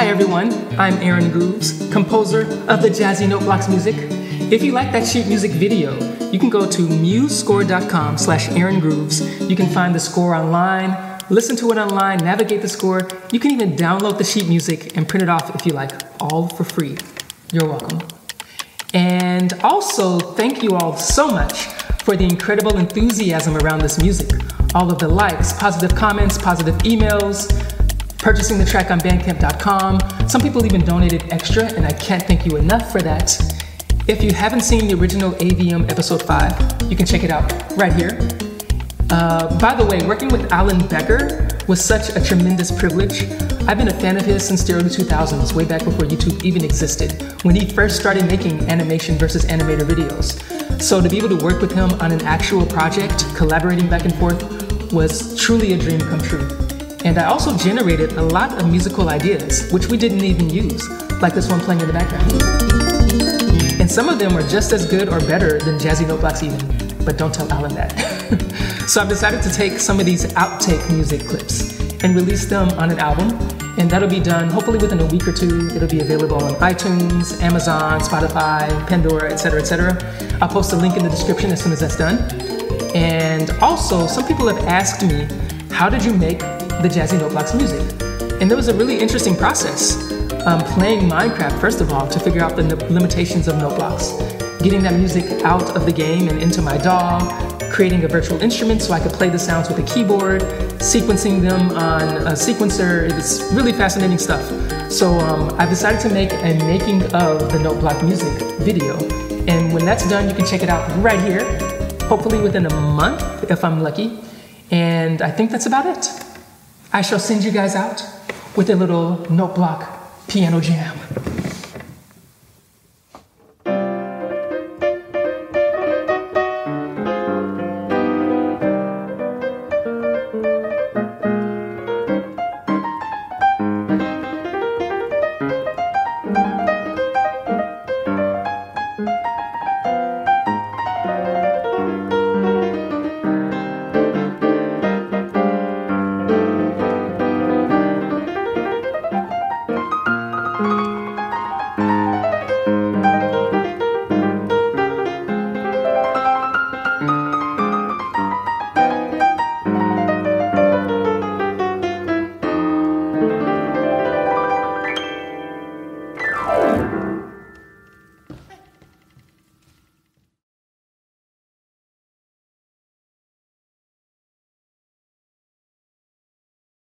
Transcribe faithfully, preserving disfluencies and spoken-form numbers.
Hi everyone, I'm Aaron Grooves, composer of the Jazzy Note Blocks music. If you like that sheet music video, you can go to musescore.com slash Aaron Grooves. You can find the score online, listen to it online, navigate the score. You can even download the sheet music and print it off if you like, all for free. You're welcome. And also, thank you all so much for the incredible enthusiasm around this music. All of the likes, positive comments, positive emails, purchasing the track on bandcamp dot com. Some people even donated extra, and I can't thank you enough for that. If you haven't seen the original A V M episode five, you can check it out right here. Uh, by the way, working with Alan Becker was such a tremendous privilege. I've been a fan of his since the early two thousands, way back before YouTube even existed, when he first started making animation versus animator videos. So to be able to work with him on an actual project, collaborating back and forth, was truly a dream come true. And I also generated a lot of musical ideas, which we didn't even use, like this one playing in the background. And some of them are just as good or better than Jazzy Note Blocks even, but don't tell Alan that. So I've decided to take some of these outtake music clips and release them on an album, and that'll be done hopefully within a week or two. It'll be available on iTunes, Amazon, Spotify, Pandora, et cetera, et cetera. I'll post a link in the description as soon as that's done. And also, some people have asked me, how did you make the Jazzy Note Blocks music? And there was a really interesting process. Um, playing Minecraft, first of all, to figure out the limitations of note blocks. Getting that music out of the game and into my D A W, creating a virtual instrument so I could play the sounds with a keyboard, sequencing them on a sequencer. It's really fascinating stuff. So um, I've decided to make a making of the note block music video. And when that's done, you can check it out right here, hopefully within a month, if I'm lucky. And I think that's about it. I shall send you guys out with a little note block piano jam.